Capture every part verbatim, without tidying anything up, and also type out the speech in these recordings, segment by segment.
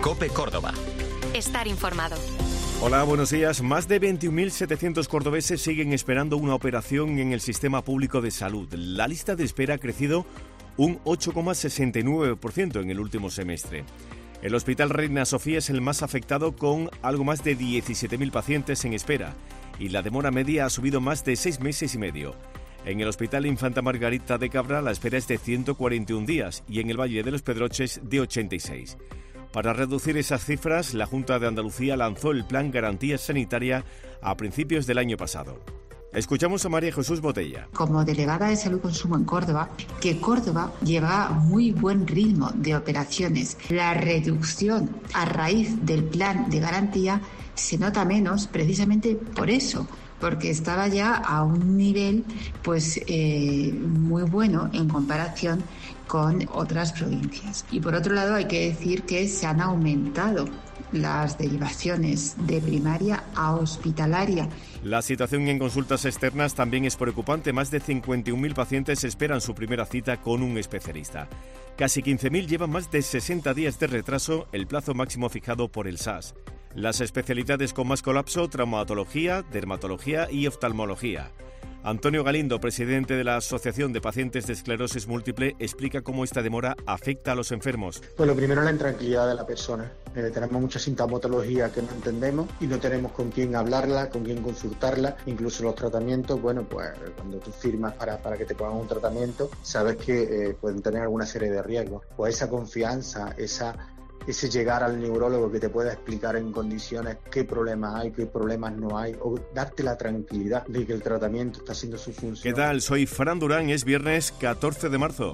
COPE Córdoba. Estar informado. Hola, buenos días. Más de veintiún mil setecientos cordobeses siguen esperando una operación en el sistema público de salud. La lista de espera ha crecido un ocho coma sesenta y nueve por ciento en el último semestre. El Hospital Reina Sofía es el más afectado, con algo más de diecisiete mil pacientes en espera, y la demora media ha subido más de seis meses y medio. En el Hospital Infanta Margarita de Cabra la espera es de ciento cuarenta y un días y en el Valle de los Pedroches de ochenta y seis. Para reducir esas cifras, la Junta de Andalucía lanzó el Plan Garantía Sanitaria a principios del año pasado. Escuchamos a María Jesús Botella. Como delegada de Salud y Consumo en Córdoba, que Córdoba lleva muy buen ritmo de operaciones. La reducción a raíz del plan de garantía se nota menos precisamente por eso, porque estaba ya a un nivel pues eh, muy bueno en comparación con otras provincias. Y por otro lado hay que decir que se han aumentado las derivaciones de primaria a hospitalaria. La situación en consultas externas también es preocupante. Más de cincuenta y un mil pacientes esperan su primera cita con un especialista. Casi quince mil llevan más de sesenta días de retraso, el plazo máximo fijado por el S A S. Las especialidades con más colapso: traumatología, dermatología y oftalmología. Antonio Galindo, presidente de la Asociación de Pacientes de Esclerosis Múltiple, explica cómo esta demora afecta a los enfermos. Pues lo primero es la intranquilidad de la persona. Eh, tenemos mucha sintomatología que no entendemos y no tenemos con quién hablarla, con quién consultarla. Incluso los tratamientos, bueno, pues cuando tú firmas para, para que te pongan un tratamiento, sabes que eh, pueden tener alguna serie de riesgos. Pues esa confianza, esa... ese llegar al neurólogo que te pueda explicar en condiciones qué problemas hay, qué problemas no hay, o darte la tranquilidad de que el tratamiento está haciendo su función. ¿Qué tal? Soy Fran Durán, es viernes catorce de marzo.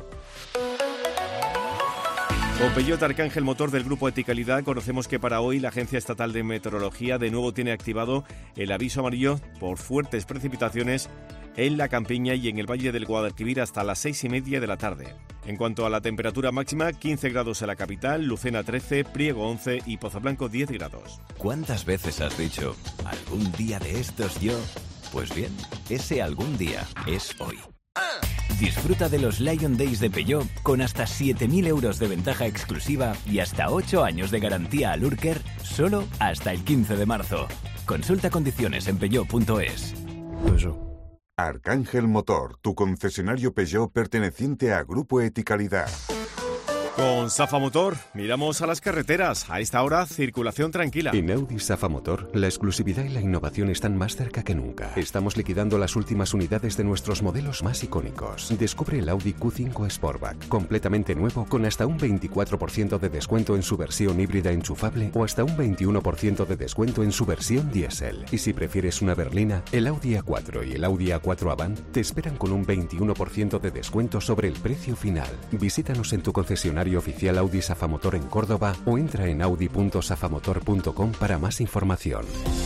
Con Peugeot Arcángel, motor del grupo Eticalidad, conocemos que para hoy la Agencia Estatal de Meteorología de nuevo tiene activado el aviso amarillo por fuertes precipitaciones en la Campiña y en el Valle del Guadalquivir hasta las seis y media de la tarde. En cuanto a la temperatura máxima, quince grados en la capital, Lucena trece, Priego once y Pozoblanco diez grados. ¿Cuántas veces has dicho, algún día de estos yo? Pues bien, ese algún día es hoy. Disfruta de los Lion Days de Peugeot con hasta siete mil euros de ventaja exclusiva y hasta ocho años de garantía al Urker, solo hasta el quince de marzo. Consulta condiciones en peugeot punto es. Eso. Arcángel Motor, tu concesionario Peugeot perteneciente a Grupo Eticalidad. Con Safa Motor, miramos a las carreteras. A esta hora, circulación tranquila. En Audi Safa Motor, la exclusividad y la innovación están más cerca que nunca. Estamos liquidando las últimas unidades de nuestros modelos más icónicos. Descubre el Audi Q cinco Sportback, completamente nuevo, con hasta un veinticuatro por ciento de descuento en su versión híbrida enchufable o hasta un veintiuno por ciento de descuento en su versión diésel. Y si prefieres una berlina, el Audi A cuatro y el Audi A cuatro Avant te esperan con un veintiuno por ciento de descuento sobre el precio final. Visítanos en tu concesionario oficial Audi Safa Motor en Córdoba o entra en audi punto safamotor punto com para más información.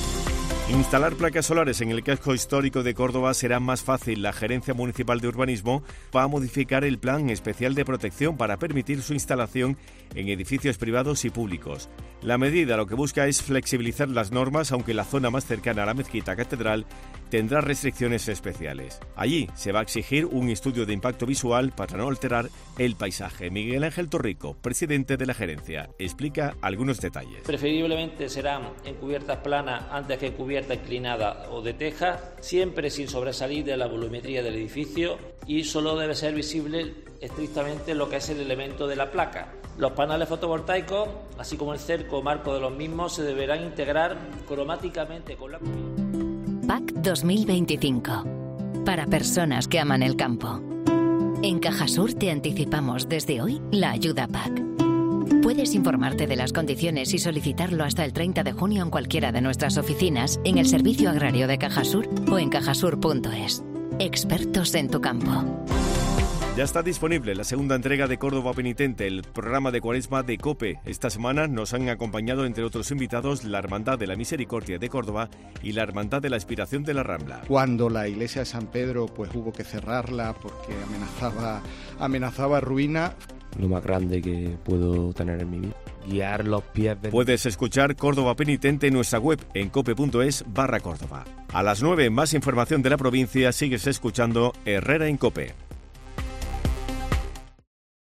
Instalar placas solares en el casco histórico de Córdoba será más fácil. La Gerencia Municipal de Urbanismo va a modificar el Plan Especial de Protección para permitir su instalación en edificios privados y públicos. La medida lo que busca es flexibilizar las normas, aunque la zona más cercana a la mezquita catedral tendrá restricciones especiales. Allí se va a exigir un estudio de impacto visual para no alterar el paisaje. Miguel Ángel Torrico, presidente de la gerencia, explica algunos detalles. Preferiblemente serán en cubiertas planas antes que en cubierta inclinada o de teja, siempre sin sobresalir de la volumetría del edificio, y solo debe ser visible estrictamente lo que es el elemento de la placa. Los paneles fotovoltaicos, así como el cerco o marco de los mismos, se deberán integrar cromáticamente con la cubierta. P A C dos mil veinticinco. Para personas que aman el campo. En Cajasur te anticipamos desde hoy la ayuda P A C. Puedes informarte de las condiciones y solicitarlo hasta el treinta de junio en cualquiera de nuestras oficinas, en el Servicio Agrario de Cajasur o en cajasur punto es. Expertos en tu campo. Ya está disponible la segunda entrega de Córdoba Penitente, el programa de Cuaresma de COPE. Esta semana nos han acompañado, entre otros invitados, la Hermandad de la Misericordia de Córdoba y la Hermandad de la Aspiración de la Rambla. Cuando la iglesia de San Pedro pues hubo que cerrarla porque amenazaba, amenazaba ruina. Lo más grande que puedo tener en mi vida. Guiar los pies de... Puedes escuchar Córdoba Penitente en nuestra web en cope punto es barra Córdoba. A las nueve, más información de la provincia. Sigues escuchando Herrera en COPE.